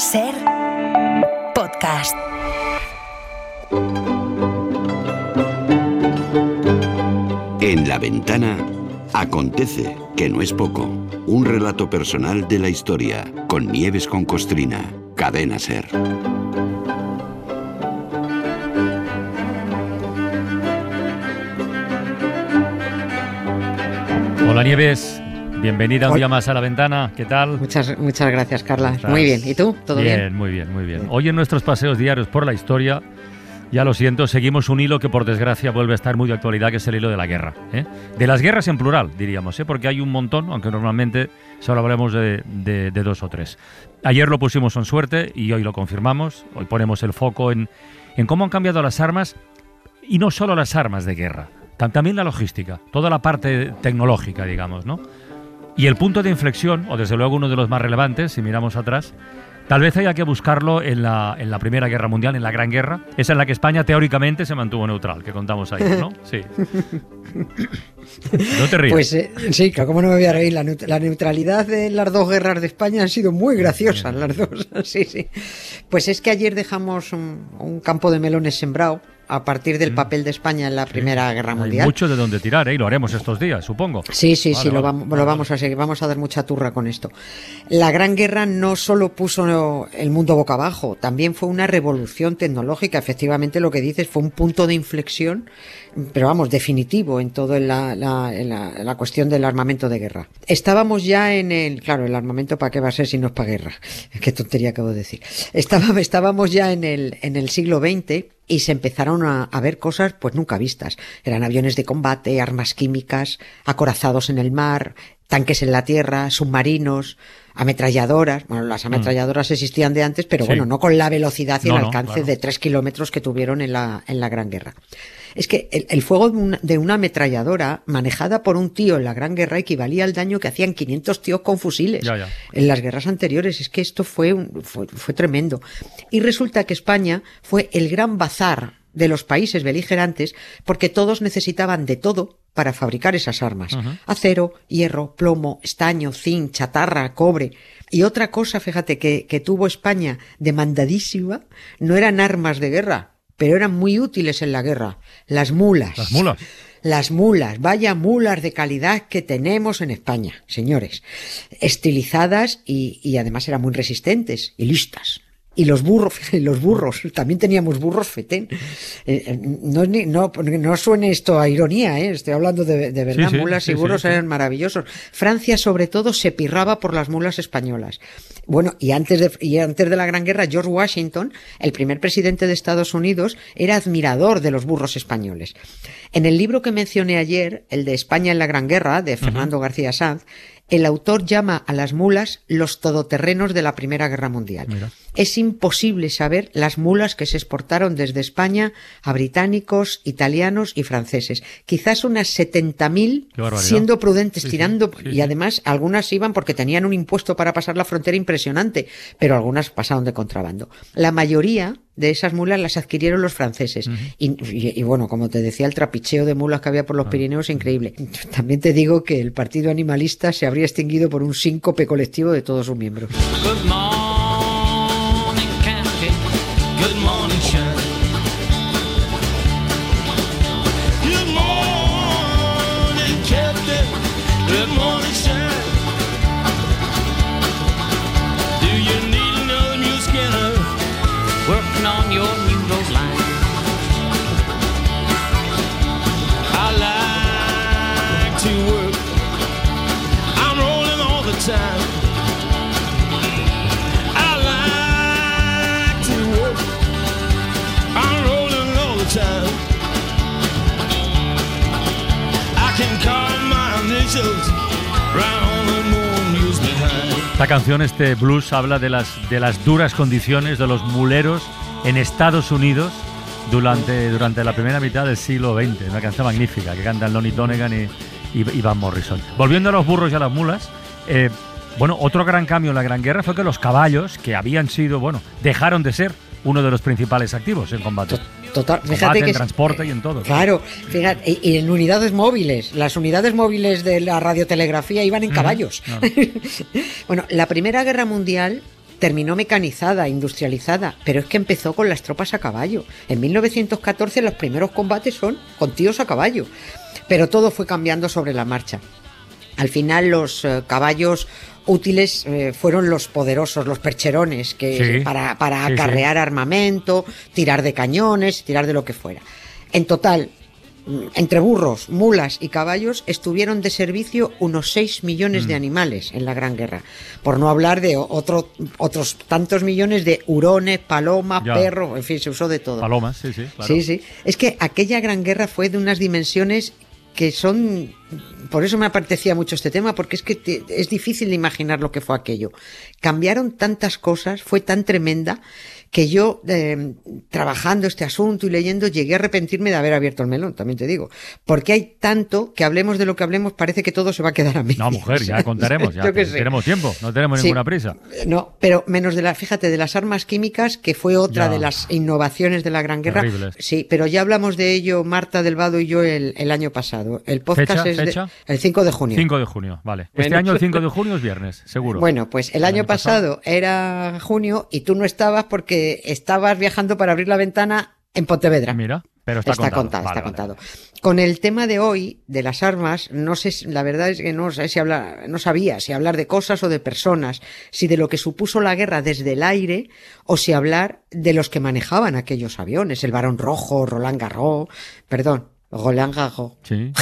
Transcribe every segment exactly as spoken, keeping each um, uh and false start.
Ser podcast. En La Ventana acontece, que no es poco, un relato personal de la historia con Nieves con Costrina, Cadena Ser. Hola Nieves, bienvenida un Hola. día más a La Ventana, ¿qué tal? Muchas, muchas gracias, Carla. ¿Estás? Muy bien. ¿Y tú? ¿Todo bien? Bien, muy bien, muy bien. Hoy en nuestros paseos diarios por la historia, ya lo siento, seguimos un hilo que por desgracia vuelve a estar muy de actualidad, que es el hilo de la guerra, ¿eh? De las guerras en plural, diríamos, ¿eh? Porque hay un montón, aunque normalmente solo hablamos de, de, de dos o tres. Ayer lo pusimos en suerte y hoy lo confirmamos. Hoy ponemos el foco en, en cómo han cambiado las armas, y no solo las armas de guerra, también la logística, toda la parte tecnológica, digamos, ¿no? Y el punto de inflexión, o desde luego uno de los más relevantes, si miramos atrás, tal vez haya que buscarlo en la, en la Primera Guerra Mundial, en la Gran Guerra, esa en la que España teóricamente se mantuvo neutral, que contamos ahí, ¿no? Sí. No te rías. Pues eh, sí, claro, ¿cómo no me voy a reír? La, neut- la neutralidad de las dos guerras de España han sido muy graciosas, las dos. Sí, sí. Pues es que ayer dejamos un, un campo de melones sembrado a partir del papel de España en la Primera Guerra Mundial. Hay mucho de donde tirar, ¿eh? Y lo haremos estos días, supongo. Sí, sí, Vale, sí, lo, vale. vamos, lo vamos a seguir, vamos a dar mucha turra con esto. La Gran Guerra no solo puso el mundo boca abajo, también fue una revolución tecnológica. Efectivamente, lo que dices fue un punto de inflexión, pero vamos, definitivo en todo en la, la, en la, en la cuestión del armamento de guerra. Estábamos ya en el, claro, el armamento para qué va a ser si no es para guerra. Qué tontería acabo de decir. Estaba, estábamos ya en el, en el siglo veinte. Y se empezaron a, a ver cosas pues nunca vistas. Eran aviones de combate, armas químicas, acorazados en el mar, tanques en la tierra, submarinos, ametralladoras. Bueno, las ametralladoras mm. existían de antes, pero sí. bueno, no con la velocidad y no, el no, alcance claro. de tres kilómetros que tuvieron en la, en la Gran Guerra. Es que el, el fuego de una, de una ametralladora manejada por un tío en la Gran Guerra equivalía al daño que hacían quinientos tíos con fusiles ya, ya. en las guerras anteriores. Es que esto fue, un, fue, fue tremendo. Y resulta que España fue el gran bazar de los países beligerantes porque todos necesitaban de todo para fabricar esas armas. Uh-huh. Acero, hierro, plomo, estaño, zinc, chatarra, cobre. Y otra cosa, fíjate, que, que tuvo España demandadísima, no eran armas de guerra, pero eran muy útiles en la guerra. Las mulas. Las mulas. Las mulas, vaya mulas de calidad que tenemos en España, señores. Estilizadas y, y además eran muy resistentes y listas. Y los burros, los burros, también teníamos burros fetén. Eh, no, no, no suene esto a ironía, ¿eh? Estoy hablando de, de verdad, sí, sí, mulas sí, y burros sí, sí. eran maravillosos. Francia, sobre todo, se pirraba por las mulas españolas. Bueno, y antes de, y antes de la Gran Guerra, George Washington, el primer presidente de Estados Unidos, era admirador de los burros españoles. En el libro que mencioné ayer, el de España en la Gran Guerra, de Fernando uh-huh. García Sanz, el autor llama a las mulas los todoterrenos de la Primera Guerra Mundial. Mira. Es imposible saber las mulas que se exportaron desde España a británicos, italianos y franceses. Quizás unas setenta mil, siendo prudentes, sí, tirando, sí, sí, y además algunas iban porque tenían un impuesto para pasar la frontera impresionante, pero algunas pasaron de contrabando. La mayoría de esas mulas las adquirieron los franceses. Uh-huh. Y, y, y bueno, como te decía, el trapicheo de mulas que había por los uh-huh. Pirineos, increíble. También te digo que el partido animalista se habría extinguido por un síncope colectivo de todos sus miembros. Good morning, Kathy. Good morning, Sharon. Good morning, Kathy. Good morning, Sharon. Do you need another new Skinner? Working on your new rose line. I like to work. I'm rolling all the time. I like to work. I'm rolling all the time. I can carve my initials right on the moon, use behind. Esta canción, este blues, habla de las, de las duras condiciones de los muleros en Estados Unidos durante, durante la primera mitad del siglo veinte. Una canción magnífica que cantan Lonnie Donegan y, y, y Van Morrison. Volviendo a los burros y a las mulas, eh, bueno, otro gran cambio en la Gran Guerra fue que los caballos, que habían sido, bueno, dejaron de ser uno de los principales activos en combate. Total, fíjate combate, que en transporte y en todo. Claro, fíjate, y, y en unidades móviles. Las unidades móviles de la radiotelegrafía iban en caballos. No, no. Bueno, la Primera Guerra Mundial terminó mecanizada, industrializada, pero es que empezó con las tropas a caballo. En mil novecientos catorce los primeros combates son con tíos a caballo, pero todo fue cambiando sobre la marcha. Al final los eh, caballos útiles eh, fueron los poderosos, los percherones, que Sí. para, para Sí, acarrear sí. armamento, tirar de cañones, tirar de lo que fuera. En total, mm, entre burros, mulas y caballos estuvieron de servicio unos seis millones Mm. de animales en la Gran Guerra, por no hablar de otro, otros tantos millones de hurones, palomas, Ya. perros, en fin, se usó de todo. Palomas, sí, sí, claro. Sí, sí. Es que aquella Gran Guerra fue de unas dimensiones que son... Por eso me apetecía mucho este tema, porque es que te- es difícil de imaginar lo que fue aquello. Cambiaron tantas cosas, fue tan tremenda, que yo, eh, trabajando este asunto y leyendo, llegué a arrepentirme de haber abierto el melón, también te digo. Porque hay tanto que hablemos de lo que hablemos, parece que todo se va a quedar a mí. No, mujer, ya contaremos, ya Yo qué sé. tenemos tiempo, no tenemos Sí. ninguna prisa. No, pero menos de la, fíjate, de las armas químicas, que fue otra Ya. de las innovaciones de la Gran Guerra. Terribles. Sí, pero ya hablamos de ello, Marta del Vado y yo, el, el año pasado. El podcast ¿Fecha? es de- ¿Fecha? el cinco de junio. cinco de junio, vale. Este Bueno. año el cinco de junio es viernes, seguro. Bueno, pues el, El año, año pasado, era junio y tú no estabas porque estabas viajando para abrir la ventana en Pontevedra. Mira, pero está, Está contado. contado, Vale, está vale. contado. Con el tema de hoy, de las armas, no sé, si- la verdad es que no sé si hablar, no sabía si hablar de cosas o de personas, si de lo que supuso la guerra desde el aire, o si hablar de los que manejaban aquellos aviones, el Barón Rojo, Roland Garros, perdón, Roland Garros. Sí.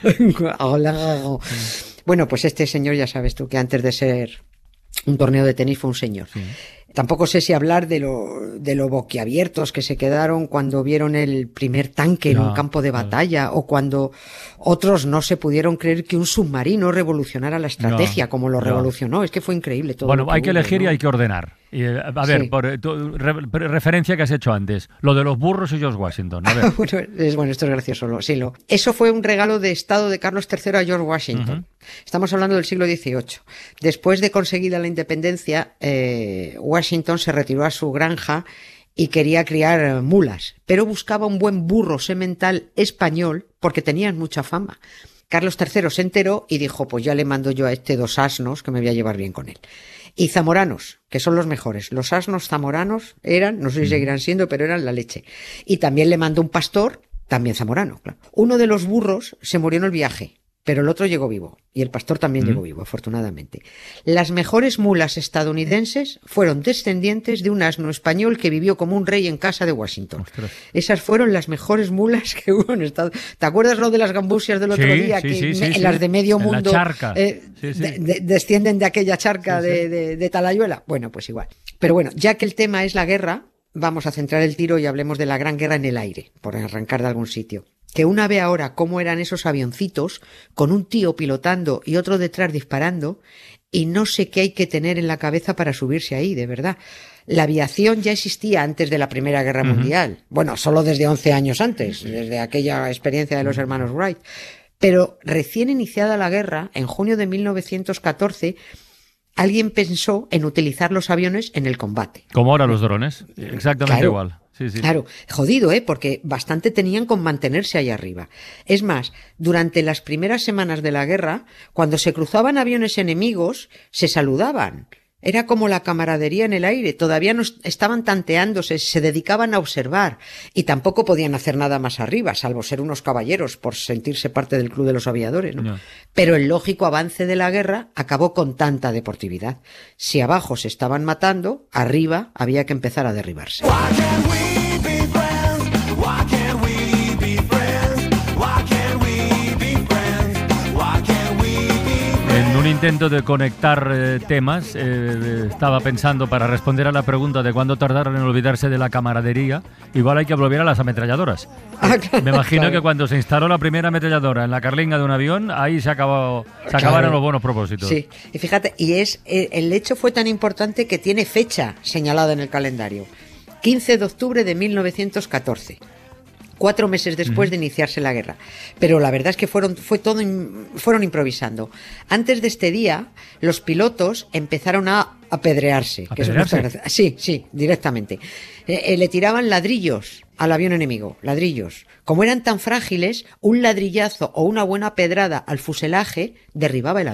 Roland Garros. Bueno, pues este señor ya sabes tú que antes de ser un torneo de tenis fue un señor. Sí. Tampoco sé si hablar de lo, de lo boquiabiertos que se quedaron cuando vieron el primer tanque en Ya, un campo de ya. batalla, o cuando otros no se pudieron creer que un submarino revolucionara la estrategia Ya, como lo ya. revolucionó. Es que fue increíble todo. Bueno, lo hay que hubo, elegir y ¿no? hay que ordenar. Y, eh, a ver, Sí. por eh, tu re- referencia que has hecho antes, lo de los burros y George Washington. A ver. Bueno, es, bueno, esto es gracioso. Lo, sí, lo. Eso fue un regalo de Estado de Carlos tercero a George Washington. Estamos hablando del siglo dieciocho. Después de conseguida la independencia, eh, Washington se retiró a su granja y quería criar eh, mulas, pero buscaba un buen burro semental español porque tenían mucha fama. Carlos tercero se enteró y dijo, pues ya le mando yo a este dos asnos que me voy a llevar bien con él. Y zamoranos, que son los mejores. Los asnos zamoranos eran, no sé si seguirán siendo, pero eran la leche. Y también le mandó un pastor, también zamorano, claro. Uno de los burros se murió en el viaje, pero el otro llegó vivo. Y el pastor también Mm. llegó vivo, afortunadamente. Las mejores mulas estadounidenses fueron descendientes de un asno español que vivió como un rey en casa de Washington. Ostras. Esas fueron las mejores mulas que hubo en Estados Unidos. ¿Te acuerdas lo de las gambusias del otro Sí, día? sí, que sí, sí, me- sí. las de medio En la mundo charca. eh, Sí, sí. de- de- descienden de aquella charca Sí, sí. de, de, de Talayuela. Bueno, pues igual. Pero bueno, ya que el tema es la guerra, vamos a centrar el tiro y hablemos de la Gran Guerra en el aire, por arrancar de algún sitio. Que una ve ahora cómo eran esos avioncitos, con un tío pilotando y otro detrás disparando, y no sé qué hay que tener en la cabeza para subirse ahí, de verdad. La aviación ya existía antes de la Primera Guerra Ujú. Mundial. Bueno, solo desde once años antes, desde aquella experiencia de los hermanos Wright. Pero recién iniciada la guerra, en junio de mil novecientos catorce, alguien pensó en utilizar los aviones en el combate. Como ahora los drones, exactamente Claro. igual. Sí, sí. Claro, jodido, ¿eh? Porque bastante tenían con mantenerse ahí arriba. Es más, durante las primeras semanas de la guerra, cuando se cruzaban aviones enemigos, se saludaban. Era como la camaradería en el aire, todavía no est- estaban tanteándose, se dedicaban a observar y tampoco podían hacer nada más arriba, salvo ser unos caballeros por sentirse parte del club de los aviadores, ¿no? Ya. Pero el lógico avance de la guerra acabó con tanta deportividad. Si abajo se estaban matando, arriba había que empezar a derribarse. Why can't we be friends? Why can't we be friends? Why can't we be friends? Why can't we be En un intento de conectar eh, temas, eh, estaba pensando para responder a la pregunta de cuándo tardaron en olvidarse de la camaradería, igual hay que volver a las ametralladoras. Ah, claro, Me imagino claro. que cuando se instaló la primera ametralladora en la carlinga de un avión, ahí se acabó, se Claro. acabaron los buenos propósitos. Sí, y fíjate, y es eh, el hecho fue tan importante que tiene fecha señalada en el calendario. quince de octubre de mil novecientos catorce. Cuatro meses después de iniciarse la guerra. Pero la verdad es que fueron, fue todo, im- fueron improvisando. Antes de este día, los pilotos empezaron a apedrearse. que eso es ¿Apedrearse? muchas gracias. Sí, sí, directamente. Eh, eh, le tiraban ladrillos al avión enemigo, ladrillos. Como eran tan frágiles, un ladrillazo o una buena pedrada al fuselaje derribaba el avión.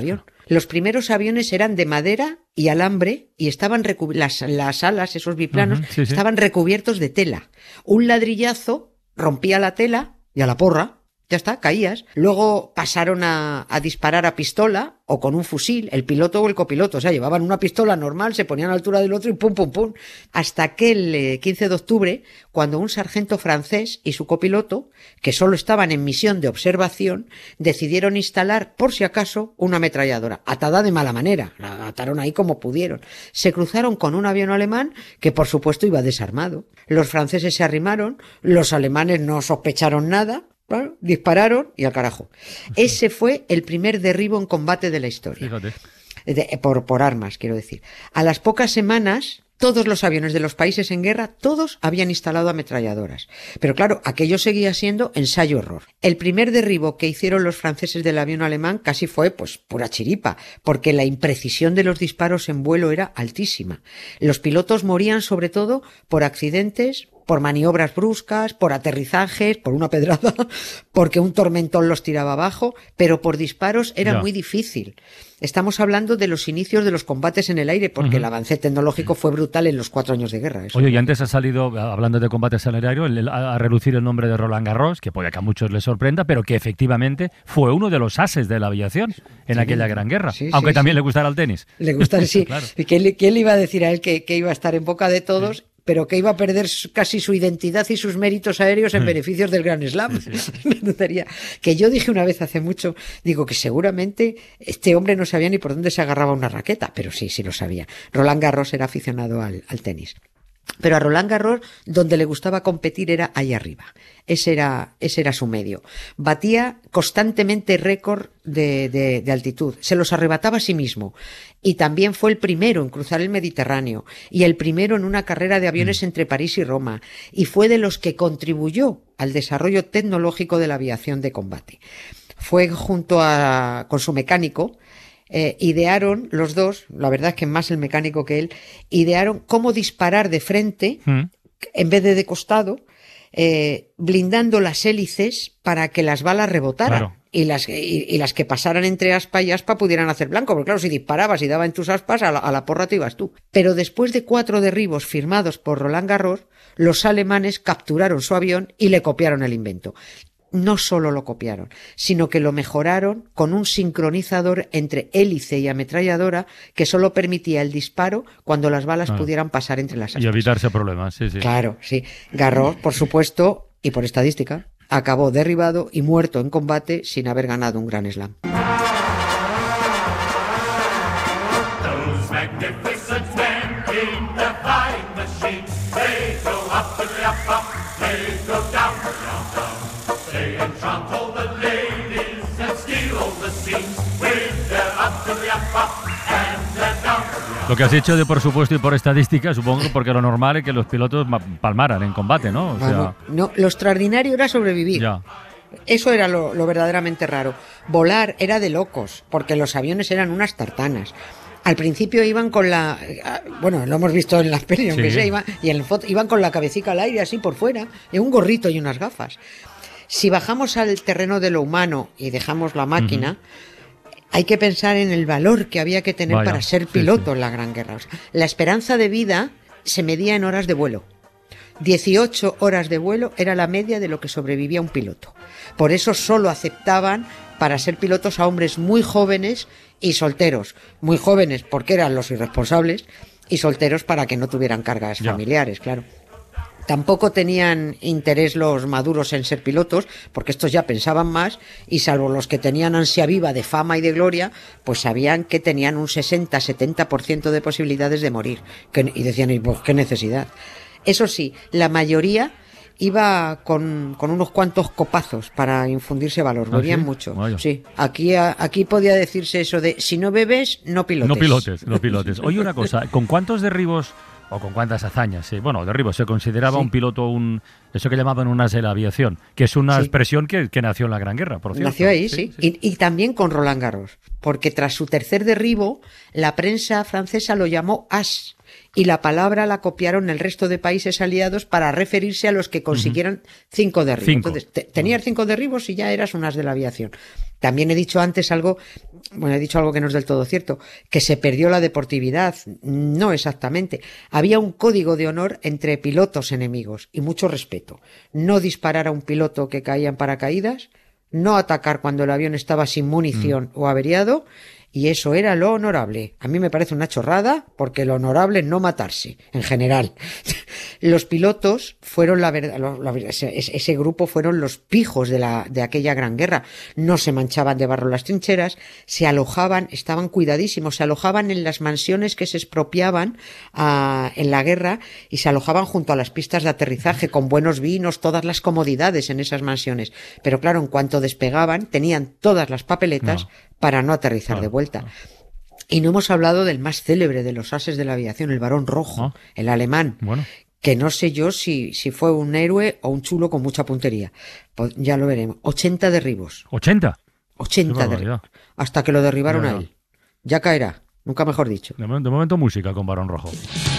Los primeros aviones eran de madera y alambre y estaban recu- las, las alas, esos biplanos, Ujú, sí, sí. estaban recubiertos de tela. Un ladrillazo rompía la tela y a la porra. Ya está, caías. Luego pasaron a, a disparar a pistola o con un fusil, el piloto o el copiloto. O sea, llevaban una pistola normal, se ponían a la altura del otro y pum, pum, pum. Hasta que el eh, quince de octubre, cuando un sargento francés y su copiloto, que solo estaban en misión de observación, decidieron instalar, por si acaso, una ametralladora, atada de mala manera. La ataron ahí como pudieron. Se cruzaron con un avión alemán que, por supuesto, iba desarmado. Los franceses se arrimaron, los alemanes no sospecharon nada. Bueno, dispararon y al carajo. Ese fue el primer derribo en combate de la historia. Fíjate. De- por, por armas, quiero decir. A las pocas semanas, todos los aviones de los países en guerra, todos habían instalado ametralladoras. Pero claro, aquello seguía siendo ensayo-error. El primer derribo que hicieron los franceses del avión alemán casi fue, pues, pura chiripa, porque la imprecisión de los disparos en vuelo era altísima. Los pilotos morían sobre todo por accidentes, por maniobras bruscas, por aterrizajes, por una pedrada, porque un tormentón los tiraba abajo, pero por disparos era Ya. muy difícil. Estamos hablando de los inicios de los combates en el aire, porque Ujú. el avance tecnológico fue brutal en los cuatro años de guerra. Eso. Oye, y antes ha salido, hablando de combates al aéreo, el- a, a relucir el nombre de Roland Garros, que puede que a muchos les sorprenda, pero que efectivamente fue uno de los ases de la aviación en aquella gran guerra. Sí, sí, aunque sí. también le gustara el tenis. Le gusta, sí. Claro. ¿Y quién, le- quién le iba a decir a él que, que iba a estar en boca de todos? Pero que iba a perder su- casi su identidad y sus méritos aéreos en beneficios del Grand Slam. Una tontería. Que yo dije una vez hace mucho, digo que seguramente este hombre no sabía ni por dónde se agarraba una raqueta, pero sí, sí lo sabía. Roland Garros era aficionado al, al tenis. Pero a Roland Garros, donde le gustaba competir era ahí arriba. Ese era, ese era su medio. Batía constantemente récord de, de, de altitud. Se los arrebataba a sí mismo. Y también fue el primero en cruzar el Mediterráneo. Y el primero en una carrera de aviones mm. entre París y Roma. Y fue de los que contribuyó al desarrollo tecnológico de la aviación de combate. Fue junto a, con su mecánico, Eh, idearon los dos, la verdad es que más el mecánico que él, idearon cómo disparar de frente mm. en vez de de costado, eh, blindando las hélices para que las balas rebotaran. Claro. Y las, y, y las que pasaran entre aspa y aspa pudieran hacer blanco, porque claro, si disparabas y daba en tus aspas, a la, a la porra te ibas tú. Pero después de cuatro derribos firmados por Roland Garros, los alemanes capturaron su avión y le copiaron el invento. No solo lo copiaron, sino que lo mejoraron con un sincronizador entre hélice y ametralladora que solo permitía el disparo cuando las balas ah. pudieran pasar entre las aspas. Y evitarse problemas, sí, sí. Claro, sí. Garros, por supuesto, y por estadística, acabó derribado y muerto en combate sin haber ganado un Grand Slam. Lo que has hecho de por supuesto y por estadística, supongo, porque lo normal es que los pilotos palmaran en combate, ¿no? O sea... bueno, no, lo extraordinario era sobrevivir. Ya. Eso era lo, lo verdaderamente raro. Volar era de locos, porque los aviones eran unas tartanas. Al principio iban con la... Bueno, lo hemos visto en las pelis, aunque sí. sea, iban, y en la foto, iban con la cabecita al aire, así por fuera, y un gorrito y unas gafas. Si bajamos al terreno de lo humano y dejamos la máquina... Uh-huh. Hay que pensar en el valor que había que tener Vaya, para ser piloto sí, sí. en la Gran Guerra. O sea, la esperanza de vida se medía en horas de vuelo. dieciocho horas de vuelo era la media de lo que sobrevivía un piloto. Por eso solo aceptaban para ser pilotos a hombres muy jóvenes y solteros. Muy jóvenes porque eran los irresponsables y solteros para que no tuvieran cargas ya. familiares, claro. Tampoco tenían interés los maduros en ser pilotos, porque estos ya pensaban más, y salvo los que tenían ansia viva de fama y de gloria, pues sabían que tenían un sesenta a setenta por ciento de posibilidades de morir. Que, y decían, pues qué necesidad. Eso sí, la mayoría iba con, con unos cuantos copazos para infundirse valor, ¿Ah, bebían sí? mucho. Vaya. Sí, aquí, aquí podía decirse eso de, si no bebes, no pilotes. No pilotes, no pilotes. Oye, una cosa, ¿con cuántos derribos... o con cuántas hazañas, sí. Bueno, derribos, se consideraba sí. un piloto, un eso que llamaban un as de la aviación, que es una sí. expresión que, que nació en la Gran Guerra, por cierto. Nació ahí, sí. sí. sí. Y, y también con Roland Garros, porque tras su tercer derribo, la prensa francesa lo llamó as, y la palabra la copiaron el resto de países aliados para referirse a los que consiguieran uh-huh. cinco derribos. Cinco. Entonces, te, tenías cinco derribos y ya eras un as de la aviación. También he dicho antes algo, bueno, he dicho algo que no es del todo cierto, que se perdió la deportividad. No exactamente. Había un código de honor entre pilotos enemigos y mucho respeto. No disparar a un piloto que caía en paracaídas, no atacar cuando el avión estaba sin munición mm. o averiado, y eso era lo honorable. A mí me parece una chorrada, porque lo honorable es no matarse, en general. Los pilotos fueron la verdad, ese, ese grupo fueron los pijos de la, de aquella gran guerra. No se manchaban de barro las trincheras, se alojaban, estaban cuidadísimos, se alojaban en las mansiones que se expropiaban uh, en la guerra, y se alojaban junto a las pistas de aterrizaje, con buenos vinos, todas las comodidades en esas mansiones. Pero claro, en cuanto despegaban, tenían todas las papeletas no. para no aterrizar no. de vuelta. No. Y no hemos hablado del más célebre de los ases de la aviación, el Barón Rojo, ¿no? el alemán, bueno. que no sé yo si, si fue un héroe o un chulo con mucha puntería. Pues ya lo veremos. ochenta derribos. ¿ochenta? ochenta derribos. Hasta que lo derribaron a él. Ya caerá, nunca mejor dicho. De momento, de momento música con Barón Rojo.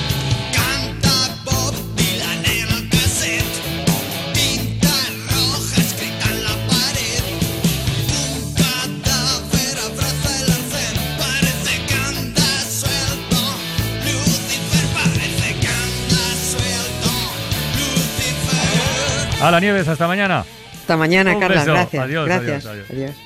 Hala, Nieves, hasta mañana. Hasta mañana, Un Carla. beso. Gracias. Adiós, Gracias. adiós, adiós. adiós.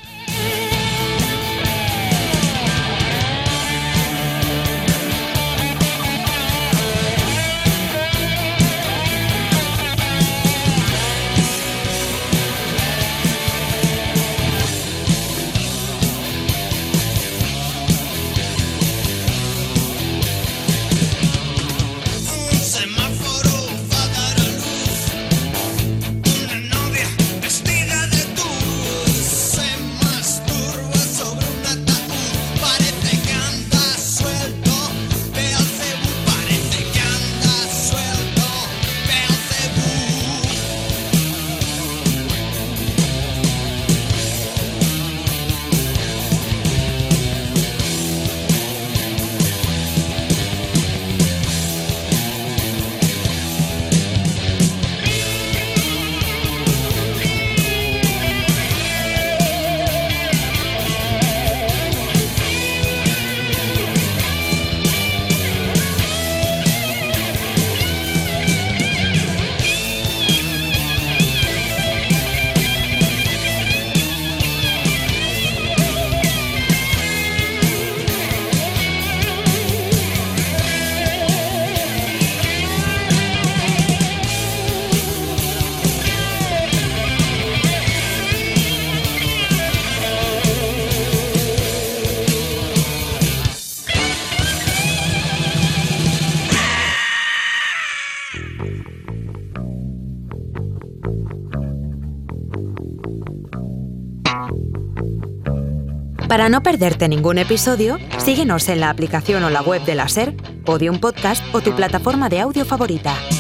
Para no perderte ningún episodio, síguenos en la aplicación o la web de la SER, Podium Podcast o tu plataforma de audio favorita.